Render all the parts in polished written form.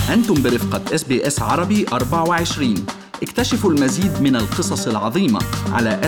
أنتم برفقة SBS عربي 24. اكتشفوا المزيد من القصص العظيمة على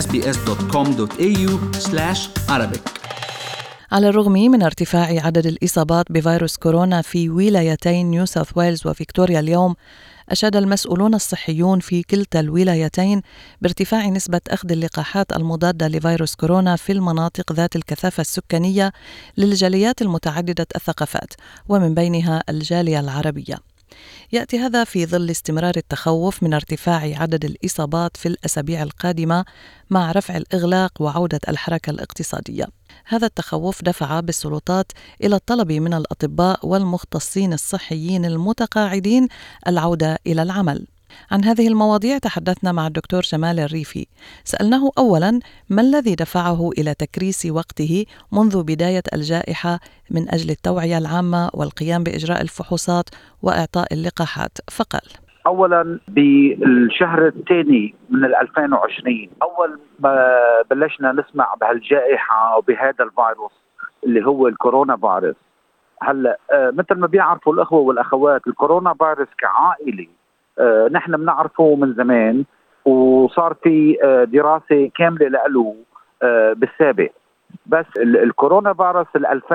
sbs.com.au/arabic. على الرغم من ارتفاع عدد الإصابات بفيروس كورونا في ولايتين نيو ساوث ويلز وفيكتوريا اليوم، أشاد المسؤولون الصحيون في كلتا الولايتين بارتفاع نسبة أخذ اللقاحات المضادة لفيروس كورونا في المناطق ذات الكثافة السكانية للجاليات المتعددة الثقافات، ومن بينها الجالية العربية. يأتي هذا في ظل استمرار التخوف من ارتفاع عدد الإصابات في الأسابيع القادمة مع رفع الإغلاق وعودة الحركة الاقتصادية. هذا التخوف دفع بالسلطات إلى الطلب من الأطباء والمختصين الصحيين المتقاعدين العودة إلى العمل. عن هذه المواضيع تحدثنا مع الدكتور جمال الريفي. سألناه أولاً ما الذي دفعه إلى تكريس وقته منذ بداية الجائحة من أجل التوعية العامة والقيام بإجراء الفحوصات وإعطاء اللقاحات، فقال: أولاً بالشهر الثاني من 2020 أول ما بلشنا نسمع بهالجائحة وبهذا الفيروس اللي هو الكورونا فيروس. هلأ مثل ما بيعرفوا الأخوة والأخوات، الكورونا فيروس كعائلة نحن بنعرفه من زمان، وصار في دراسة كاملة له بالسابق. بس الكورونا فيروس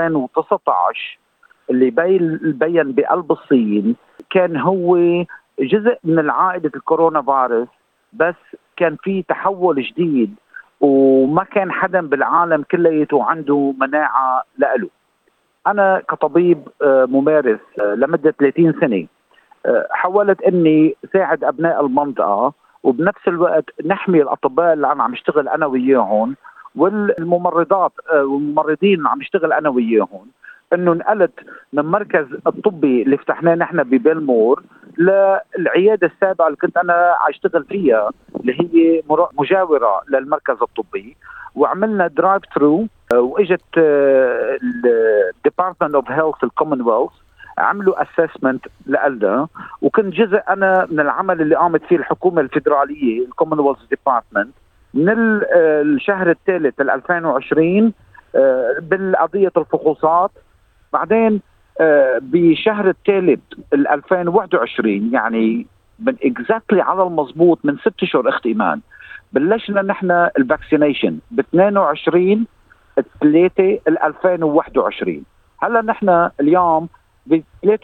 2019 اللي بين بقلب الصين كان هو جزء من العائلة الكورونا فيروس، بس كان في تحول جديد وما كان حدا بالعالم كليته عنده مناعة له. أنا كطبيب ممارس لمدة 30 سنة حاولت اني ساعد ابناء المنطقه، وبنفس الوقت نحمي الاطباء اللي انا عم اشتغل انا وياهم، والممرضات والممرضين اللي عم اشتغل انا وياهم، انه نقلت من مركز الطبي اللي فتحناه نحن ببلمور للعياده السابقه اللي كنت انا اشتغل فيها، اللي هي مجاوره للمركز الطبي، وعملنا درايف ثرو. واجت الديبارتمنت اوف هيلث الكومنولث عملوا اسسمنت لنا، وكنت جزء انا من العمل اللي قامت فيه الحكومه الفيدراليه الكومنولث ديبارتمنت من الشهر الثالث 2020 بالقضيه الفحوصات. بعدين بشهر الثالث 2021 يعني من اكزاكتلي على المضبوط من 6 اشهر اخت ايمان بلشنا نحن الفاكسينيشن ب 22/3/2021. هلا نحن اليوم ب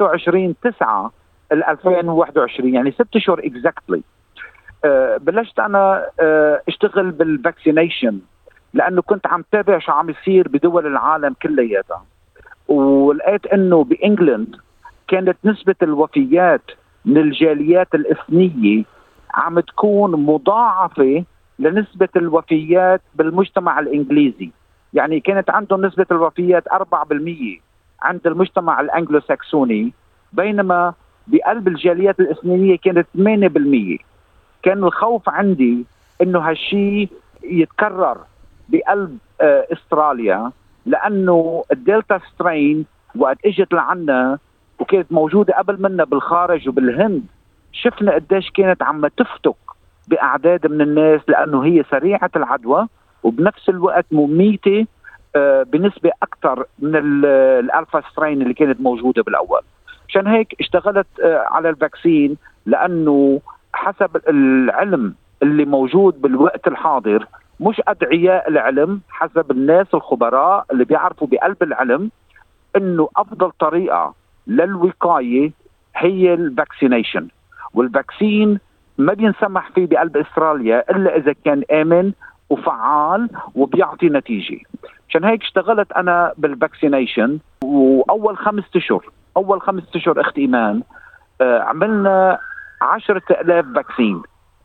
23/9/2021 يعني 6 اشهر اكزاكتلي. بلشت انا اشتغل بالفاكسينيشن لانه كنت عم تابع شو عم يصير بدول العالم كلياتها، ولقيت انه بانجلند كانت نسبة الوفيات من الجاليات الاثنية عم تكون مضاعفة لنسبة الوفيات بالمجتمع الانجليزي. يعني كانت عندهم نسبة الوفيات 4% عند المجتمع الانجلو ساكسوني، بينما بقلب الجاليات الاثنية كانت 8%. كان الخوف عندي انه هالشي يتكرر بقلب استراليا، لانه الدلتا سترين وقت اجت لعنا وكانت موجودة قبل منا بالخارج وبالهند، شفنا قديش كانت عم تفتك باعداد من الناس، لانه هي سريعة العدوى وبنفس الوقت مميتة بنسبة أكثر من الألفا سترين اللي كانت موجودة بالأول. عشان هيك اشتغلت على الفاكسين، لأنه حسب العلم اللي موجود بالوقت الحاضر، مش أدعياء العلم، حسب الناس الخبراء اللي بيعرفوا بقلب العلم، إنه أفضل طريقة للوقاية هي الفاكسينيشن. والفاكسين ما بينسمح فيه بقلب استراليا إلا إذا كان آمن وفعال وبيعطي نتيجة. عشان هيك اشتغلت أنا بالفاكسينيشن، وأول 5 أشهر أخت إيمان عملنا 10,000 فاكسين.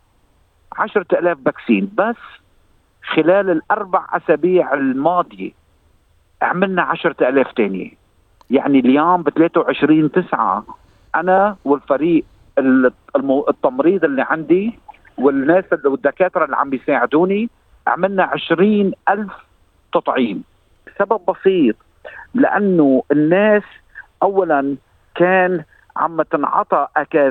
10,000 فاكسين بس. خلال ال4 أسابيع الماضية عملنا 10,000 تانية. يعني اليوم ب 23/9 أنا والفريق التمريض اللي عندي والناس والدكاترة اللي عم بيساعدوني عملنا 20,000 تطعيم. سبب بسيط، لأنه الناس أولا كان عم تنعطى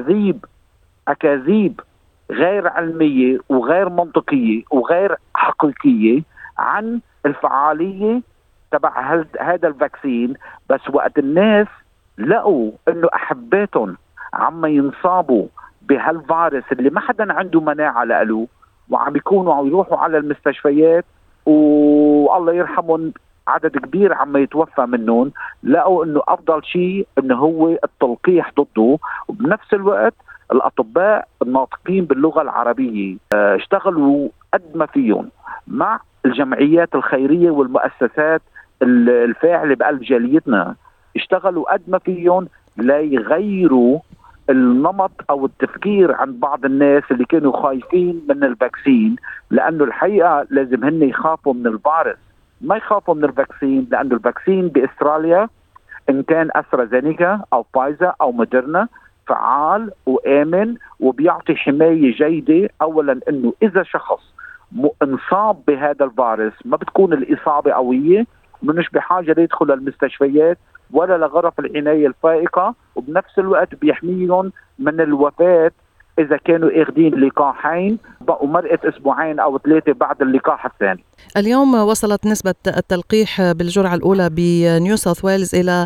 أكاذيب غير علمية وغير منطقية وغير حقيقية عن الفعالية تبع هذا الفاكسين. بس وقت الناس لقوا انه احباتهم عم ينصابوا بهالفيروس اللي ما حدا عنده مناعة له، وعم يكونوا عم يروحوا على المستشفيات والله يرحمهم عدد كبير عم يتوفى منهم، لقوا انه افضل شيء انه هو التلقيح ضده. وبنفس الوقت الاطباء الناطقين باللغة العربية اشتغلوا قد ما فيهم مع الجمعيات الخيرية والمؤسسات الفاعلة بقلب جاليتنا، اشتغلوا قد ما فيهم ليغيروا النمط او التفكير عند بعض الناس اللي كانوا خايفين من الفاكسين، لانه الحقيقه لازم هن يخافوا من الفيروس، ما يخافوا من الفاكسين، لانه الفاكسين باستراليا ان كان أسترازينيكا او فايزر او موديرنا فعال وامن وبيعطي حمايه جيده. اولا انه اذا شخص انصاب بهذا الفيروس ما بتكون الاصابه قويه، مش بحاجه ليدخل المستشفيات ولا لغرف العناية الفائقة، وبنفس الوقت بيحميهم من الوفاة إذا كانوا اخذين لقاحين بقوا مرقت أسبوعين أو 3 بعد اللقاح الثاني. اليوم وصلت نسبة التلقيح بالجرعة الأولى بنيو ساوث ويلز إلى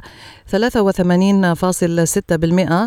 83.6%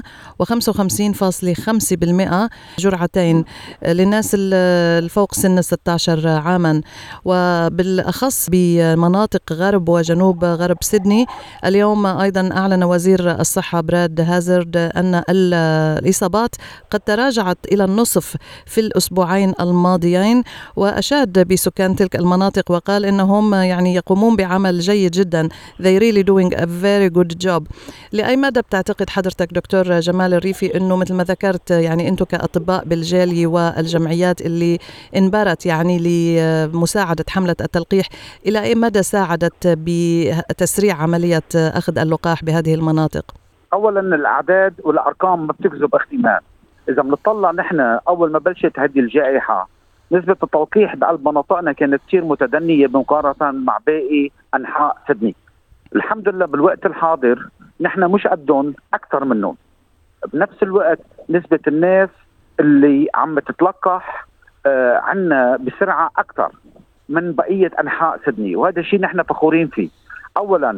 و55.5% جرعتين للناس الفوق سن 16 عاما، وبالأخص بمناطق غرب وجنوب غرب سيدني. اليوم أيضا أعلن وزير الصحة براد هازارد أن الإصابات قد تراجعت إلى النصف في الأسبوعين الماضيين، وأشاد بسكان تلك المناطق وقال إنهم يعني يقومون بعمل جيد جدا. They really doing a very good job. لأي مدى بتعتقد حضرتك دكتور جمال الريفي إنه مثل ما ذكرت يعني أنتم كأطباء بالجالية والجمعيات اللي انبرت يعني لمساعدة حملة التلقيح، إلى أي مدى ساعدت بتسريع عملية أخذ اللقاح بهذه المناطق؟ أولا الأعداد والأرقام ما بتكذب اهتمام. إذا بنطلع نحن أول ما بلشت هذه الجائحة نسبة التلقيح بقلب مناطقنا كانت كثير متدنية مقارنة مع باقي أنحاء سيدني. الحمد لله بالوقت الحاضر نحن مش قدهم، أكثر منهم. بنفس الوقت نسبة الناس اللي عم تتلقح عنا بسرعة أكثر من بقية أنحاء سيدني، وهذا الشيء نحن فخورين فيه. أولا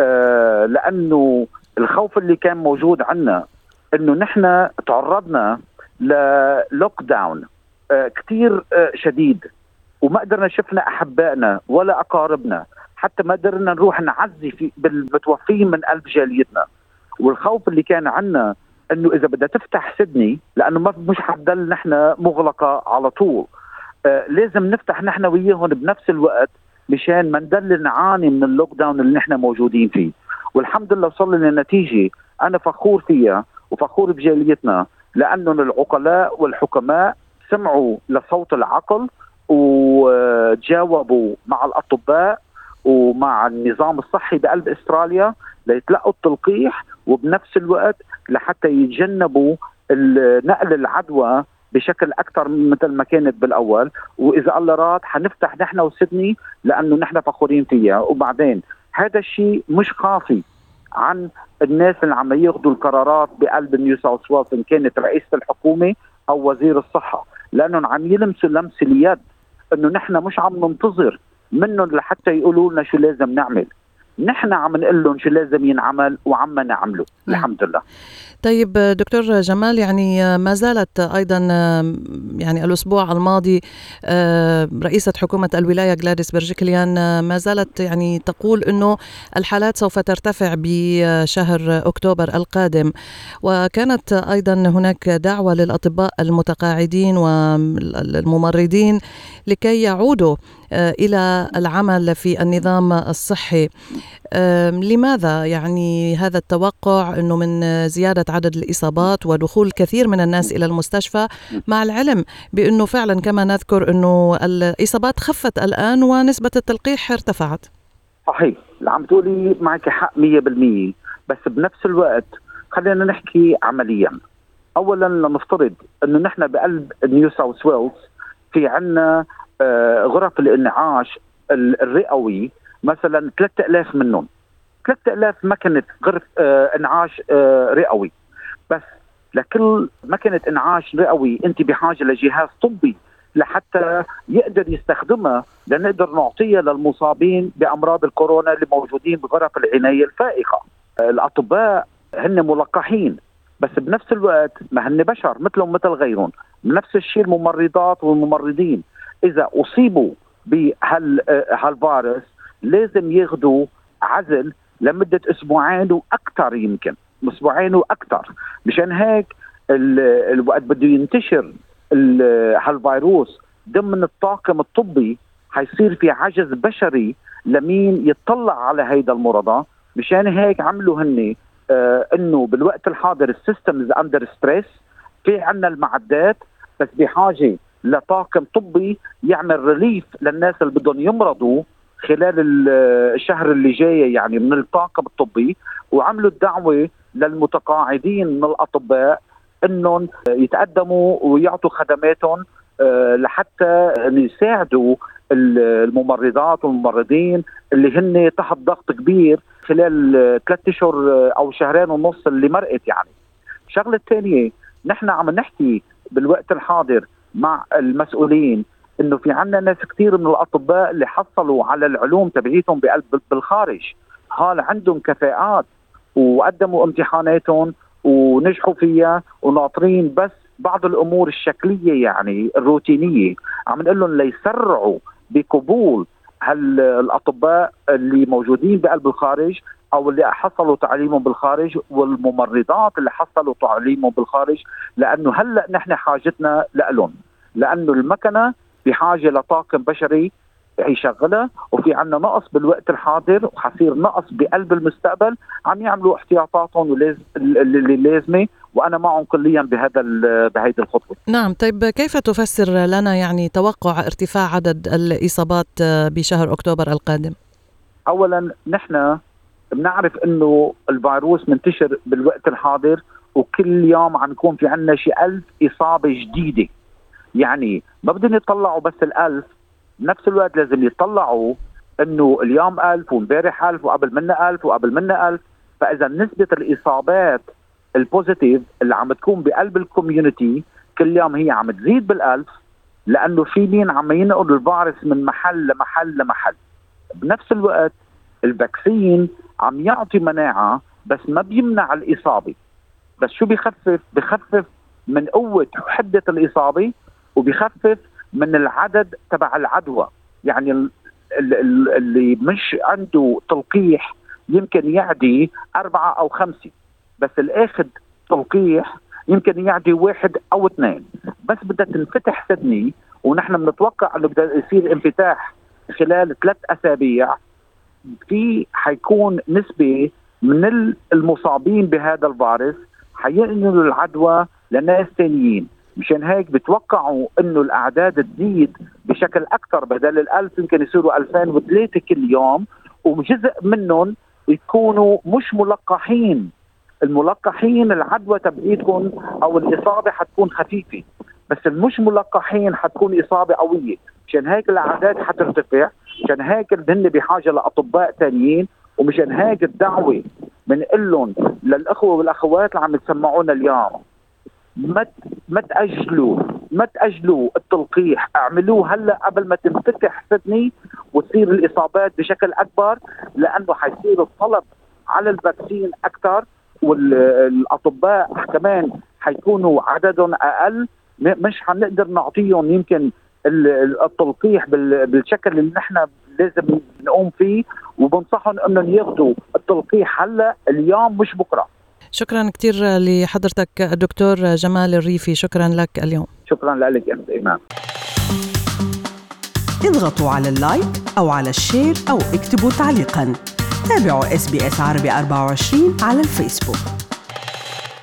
لأنه الخوف اللي كان موجود عنا انه نحن تعرضنا للوك داون كتير شديد، وما قدرنا شفنا احبائنا ولا اقاربنا، حتى ما قدرنا نروح نعزي في بالمتوفين من قلب جاليتنا. والخوف اللي كان عنا انه اذا بدها تفتح سيدني، لانه ما مش حتضل نحن مغلقه على طول، لازم نفتح نحن وياهم بنفس الوقت مشان ما نضل نعاني من اللوك داون اللي نحن موجودين فيه. والحمد لله وصل لنا نتيجه انا فخور فيها وفخور بجاليتنا، لأنهم العقلاء والحكماء سمعوا لصوت العقل وجاوبوا مع الأطباء ومع النظام الصحي بقلب استراليا ليتلقوا التلقيح، وبنفس الوقت لحتى يتجنبوا نقل العدوى بشكل أكثر مثل ما كانت بالأول. وإذا الله راد حنفتح نحن وسيدني لأنه نحن فخورين فيها. وبعدين هذا الشيء مش خافي عن الناس اللي عم ياخذوا القرارات بقلب نيو ساوث ويلز، ان كانت رئيسة الحكومة او وزير الصحة، لانهم عم يلمسوا لمس اليد، انه نحن مش عم ننتظر منهم لحتى يقولوا لنا شو لازم نعمل، نحن عم نقول لهم شو لازم ينعمل وعم نعمله. الحمد لله. طيب دكتور جمال، يعني ما زالت أيضا يعني الأسبوع الماضي رئيسة حكومة الولاية غلاديس برجيكليان ما زالت يعني تقول أنه الحالات سوف ترتفع بشهر أكتوبر القادم، وكانت أيضا هناك دعوة للأطباء المتقاعدين والممرضين لكي يعودوا إلى العمل في النظام الصحي. لماذا يعني هذا التوقع أنه من زيادة عدد الإصابات ودخول كثير من الناس إلى المستشفى، مع العلم بأنه فعلا كما نذكر أنه الإصابات خفت الآن ونسبة التلقيح ارتفعت؟ صحيح، اللي عم تقولي معك حق 100%، بس بنفس الوقت خلينا نحكي عمليا. أولا لنفترض أنه نحن بقلب نيو ساوث ويلز في عنا غرف الإنعاش الرئوي مثلا 3000 منهم، 3000 مكنة غرف انعاش رئوي، بس لكل مكنة انعاش رئوي انت بحاجة لجهاز طبي لحتى يقدر يستخدمها لنقدر نعطيها للمصابين بأمراض الكورونا اللي موجودين بغرف العناية الفائقة. الأطباء هن ملقحين بس بنفس الوقت ما هن بشر مثلهم مثل غيرهم. بنفس الشيء الممرضات والممرضين إذا أصيبوا بهالفيروس لازم ياخدوا عزل لمدة أسبوعين وأكثر، يمكن أسبوعين وأكثر. مشان هيك الوقت بده ينتشر هالفيروس ضمن الطاقم الطبي حيصير في عجز بشري لمين يتطلع على هيدا المرضى. مشان هيك عملوا هني انه بالوقت الحاضر السيستمز اندر ستريس، في عنا المعدات بس بحاجه لطاقم طبي يعمل ريليف للناس اللي بدهم يمرضوا خلال الشهر اللي جاي يعني من الطاقم الطبي. وعملوا الدعوه للمتقاعدين من الاطباء انهم يتقدموا ويعطوا خدماتهم لحتى يساعدوا الممرضات والممرضين اللي هن تحت ضغط كبير خلال 3 أشهر أو 2.5 شهر اللي مرقت. يعني الشغلة الثانية، نحن عم نحكي بالوقت الحاضر مع المسؤولين إنه في عنا ناس كتير من الأطباء اللي حصلوا على العلوم تبعيتهم بالخارج، هال عندهم كفاءات وقدموا امتحاناتهم ونجحوا فيها وناطرين بس بعض الأمور الشكلية يعني الروتينية. عم نقول لهم ليسرعوا بقبول الأطباء اللي موجودين بقلب الخارج أو اللي حصلوا تعليمهم بالخارج والممرضات اللي حصلوا تعليمهم بالخارج، لأنه هلأ نحن حاجتنا لهم، لأنه المكنة بحاجة لطاقم بشري يشغلها، وفي عنا نقص بالوقت الحاضر وحصير نقص بقلب المستقبل. عم يعملوا احتياطاتهم اللي لازمة، وأنا معهم كليا بهذه الخطوة. نعم. طيب كيف تفسر لنا يعني توقع ارتفاع عدد الإصابات بشهر أكتوبر القادم؟ أولا نحن بنعرف أنه الفيروس منتشر بالوقت الحاضر، وكل يوم عم يكون في عنا شي 1000 إصابة جديدة. يعني ما بدهم يطلعوا بس 1000، بنفس الوقت لازم يطلعوا انه اليوم 1000 وامبارح 1000 وقبل منا 1000 وقبل منا 1000. فاذا نسبة الاصابات البوزيتيف اللي عم تكون بقلب الكوميونتي كل يوم هي عم تزيد بال1000، لانه في مين عم ينقل الفيروس من محل لمحل لمحل. بنفس الوقت الفاكسين عم يعطي مناعة بس ما بيمنع الإصابة، بس شو بخفف من قوة وحدة الإصابة، وبيخفف من العدد تبع العدوى. يعني اللي مش عنده تلقيح يمكن يعدي 4 أو 5، بس الأخذ تلقيح يمكن يعدي 1 أو 2. بس بدها تنفتح سدني، ونحن بنتوقع أنه بدأ يصير انفتاح خلال 3 أسابيع. في حيكون نسبة من المصابين بهذا الفيروس حينقلوا العدوى لناس ثانيين. مشان هيك بتوقعوا انه الاعداد تزيد بشكل اكثر، بدل 1000 يمكن يصيروا 2003 كل يوم، وجزء منهم يكونوا مش ملقحين. الملقحين العدوى تبعيتهم او الاصابه حتكون خفيفه، بس المش ملقحين حتكون اصابه قويه. مشان هيك الاعداد حترتفع، مشان هيك هن بحاجه لاطباء ثانيين. ومشان هيك الدعوه بنقول لهم للاخوه والاخوات اللي عم يسمعونا اليوم، ما تأجلوا التلقيح، اعملوه هلا قبل ما تنفتح سدني وتصير الإصابات بشكل أكبر، لأنه حيصير الطلب على الفاكسين أكثر، والأطباء كمان حيكونوا عددهم أقل. مش حنقدر نعطيهم يمكن التلقيح بالشكل اللي نحن لازم نقوم فيه، وبنصحهم انهم ياخذوا التلقيح هلا اليوم مش بكره. شكرا كثير لحضرتك الدكتور جمال الريفي، شكرا لك اليوم. شكرا لك يا إيمان. اضغطوا على اللايك أو على الشير أو اكتبوا تعليقا. تابعوا SBS عربي 24 على الفيسبوك.